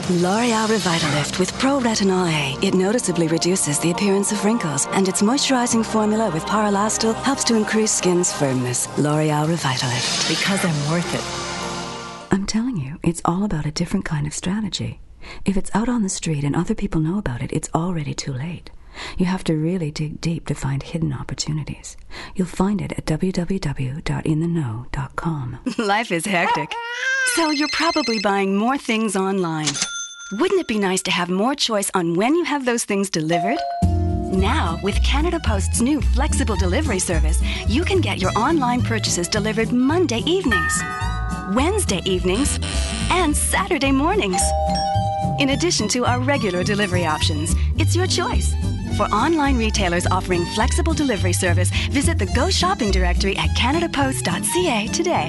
L'Oreal Revitalift with Pro Retinol A. It noticeably reduces the appearance of wrinkles, and its moisturizing formula with Paralastol helps to increase skin's firmness. L'Oreal Revitalift. Because I'm worth it. I'm telling you, it's all about a different kind of strategy. If it's out on the street and other people know about it, it's already too late. You have to really dig deep to find hidden opportunities. You'll find it at www.intheknow.com. Life is hectic, so you're probably buying more things online. Wouldn't it be nice to have more choice on when you have those things delivered? Now, with Canada Post's new flexible delivery service, you can get your online purchases delivered Monday evenings, Wednesday evenings, and Saturday mornings. In addition to our regular delivery options, it's your choice. For online retailers offering flexible delivery service, visit the Go Shopping directory at canadapost.ca today.